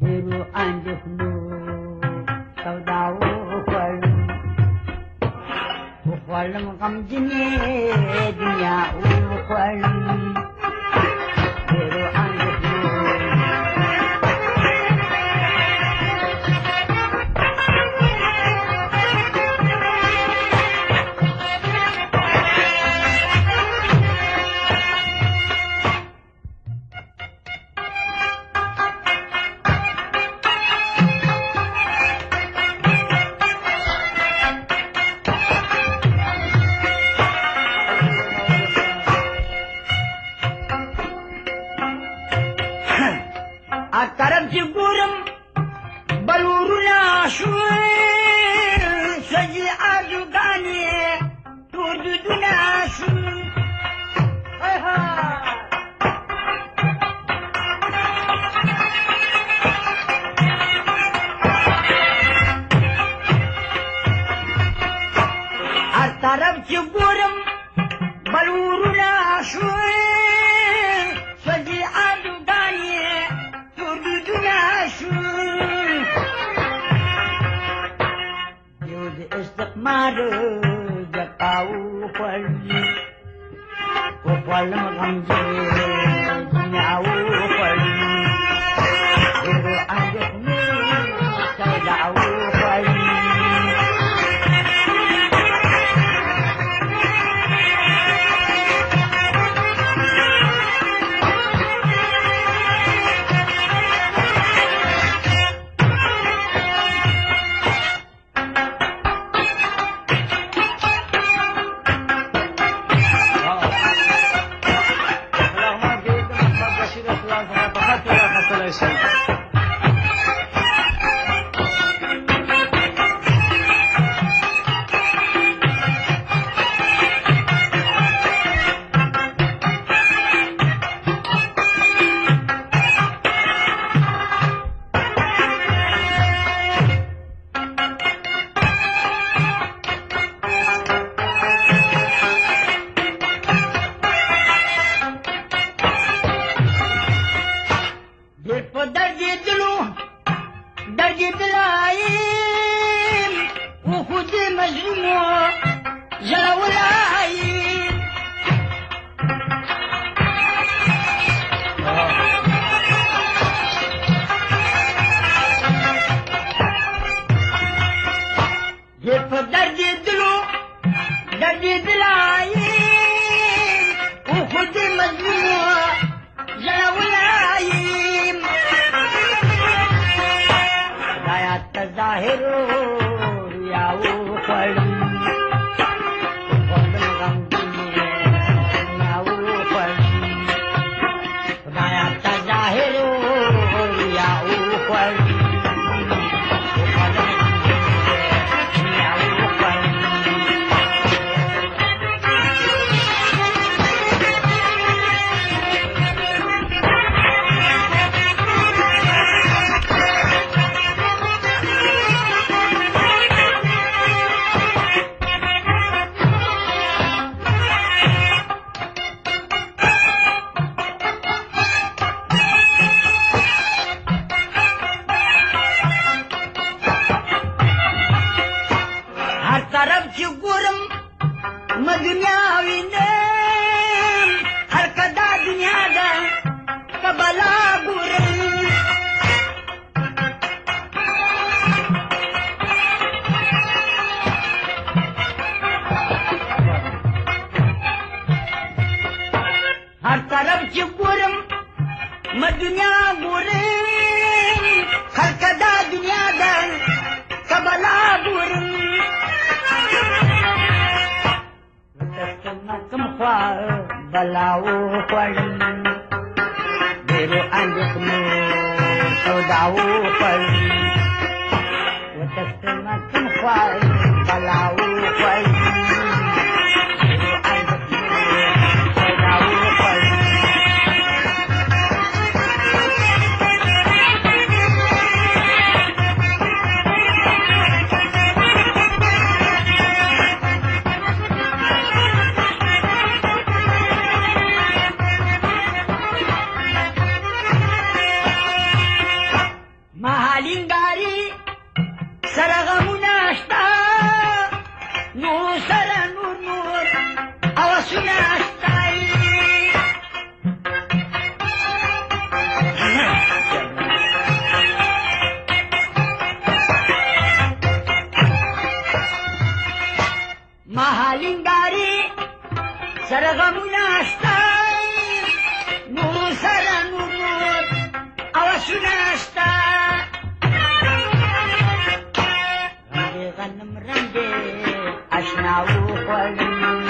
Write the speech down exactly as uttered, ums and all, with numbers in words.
ډېرو اندېښنو سودا وخوړم وخوړم غمجنې دنیا وخوړم ډېرو اندېښنو طرف چې ګورم بلورونه شوي سجي آجوګانې تور دودونه شوي هر طرف چې ګورم بلورونه شوي سجي آجوګانې جو د استقمار جقاو خوړي وخوړم غمجنې دنیا وخوړي ډېرو اندېښنو سودا وخوړي مهالینګاری سره غمونه شته نور سره نور نور اوسونه شته مهالینګاری سره غمونه شته نور سره نور نور اوسونه شته رنګې غنم رنګې اشنا وخوړي